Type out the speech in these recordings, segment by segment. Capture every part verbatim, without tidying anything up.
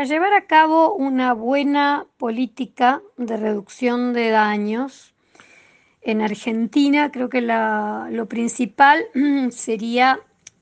llevar a cabo una buena política de reducción de daños en Argentina, creo que la- lo principal sería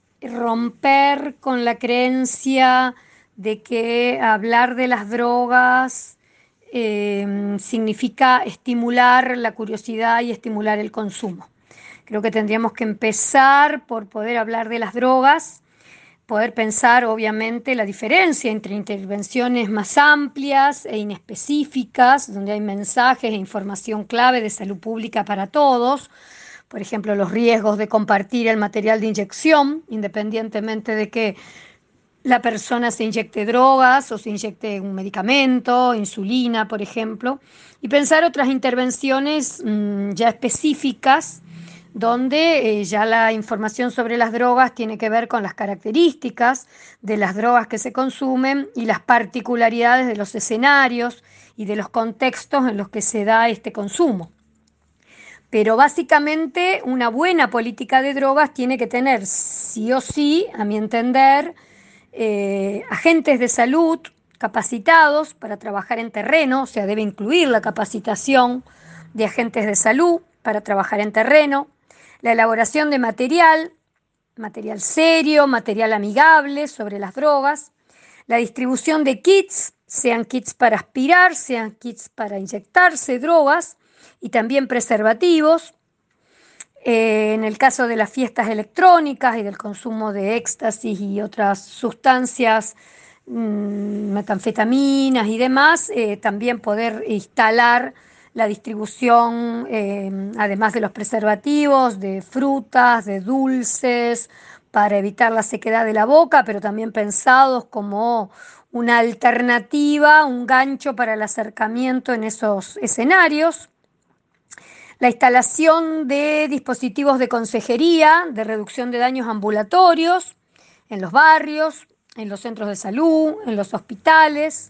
romper con la creencia de que hablar de las drogas eh, significa estimular la curiosidad y estimular el consumo. Creo que tendríamos que empezar por poder hablar de las drogas, poder pensar obviamente la diferencia entre intervenciones más amplias e inespecíficas, donde hay mensajes e información clave de salud pública para todos, por ejemplo, los riesgos de compartir el material de inyección, independientemente de que la persona se inyecte drogas o se inyecte un medicamento, insulina, por ejemplo, y pensar otras intervenciones mmm, ya específicas donde eh, ya la información sobre las drogas tiene que ver con las características de las drogas que se consumen y las particularidades de los escenarios y de los contextos en los que se da este consumo. Pero básicamente una buena política de drogas tiene que tener sí o sí, a mi entender, eh, agentes de salud capacitados para trabajar en terreno, o sea, debe incluir la capacitación de agentes de salud para trabajar en terreno, la elaboración de material, material serio, material amigable sobre las drogas, la distribución de kits, sean kits para aspirar, sean kits para inyectarse drogas y también preservativos. Eh, en el caso de las fiestas electrónicas y del consumo de éxtasis y otras sustancias, mmm, metanfetaminas y demás, eh, también poder instalar la distribución, eh, además de los preservativos, de frutas, de dulces, para evitar la sequedad de la boca, pero también pensados como una alternativa, un gancho para el acercamiento en esos escenarios. La instalación de dispositivos de consejería, de reducción de daños ambulatorios en los barrios, en los centros de salud, en los hospitales.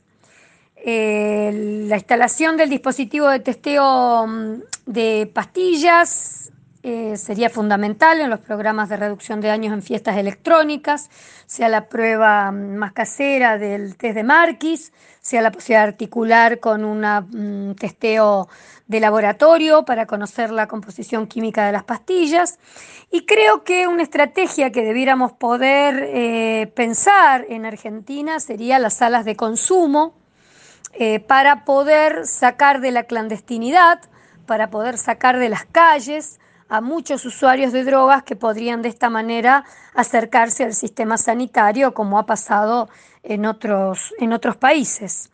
Eh, la instalación del dispositivo de testeo mm, de pastillas eh, sería fundamental en los programas de reducción de daños en fiestas electrónicas, sea la prueba mm, más casera del test de Marquis, sea la posibilidad de articular con un testeo de laboratorio para conocer la composición química de las pastillas. Y creo que una estrategia que debiéramos poder eh, pensar en Argentina sería las salas de consumo, eh, para poder sacar de la clandestinidad, para poder sacar de las calles a muchos usuarios de drogas que podrían de esta manera acercarse al sistema sanitario, como ha pasado en otros, en otros países.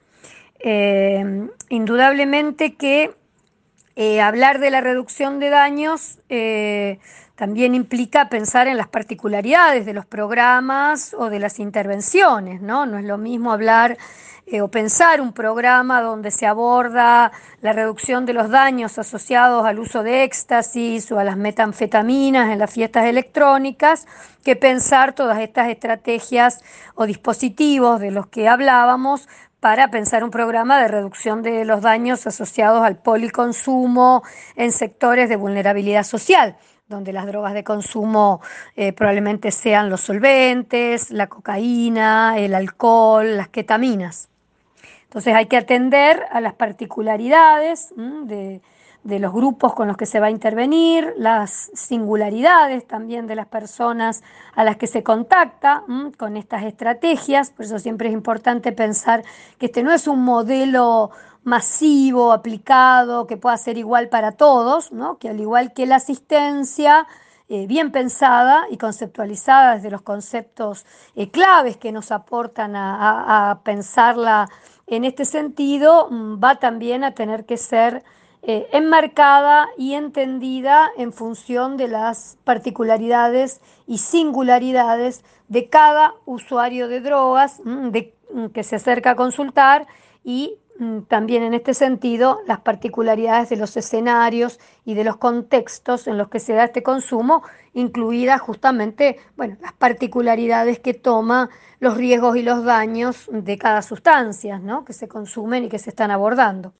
Eh, indudablemente que eh, hablar de la reducción de daños eh, también implica pensar en las particularidades de los programas o de las intervenciones, ¿no? No es lo mismo hablar eh, o pensar un programa donde se aborda la reducción de los daños asociados al uso de éxtasis o a las metanfetaminas en las fiestas electrónicas, que pensar todas estas estrategias o dispositivos de los que hablábamos para pensar un programa de reducción de los daños asociados al policonsumo en sectores de vulnerabilidad social, donde las drogas de consumo eh, probablemente sean los solventes, la cocaína, el alcohol, las ketaminas. Entonces hay que atender a las particularidades de, de los grupos con los que se va a intervenir, las singularidades también de las personas a las que se contacta ¿m? Con estas estrategias. Por eso siempre es importante pensar que este no es un modelo masivo, aplicado, que pueda ser igual para todos, ¿no? Que al igual que la asistencia, eh, bien pensada y conceptualizada desde los conceptos eh, claves que nos aportan a, a, a pensarla en este sentido, va también a tener que ser eh, enmarcada y entendida en función de las particularidades y singularidades de cada usuario de drogas de, que se acerca a consultar y también en este sentido las particularidades de los escenarios y de los contextos en los que se da este consumo, incluidas justamente, bueno, las particularidades que toma los riesgos y los daños de cada sustancia, ¿no? Que se consumen y que se están abordando.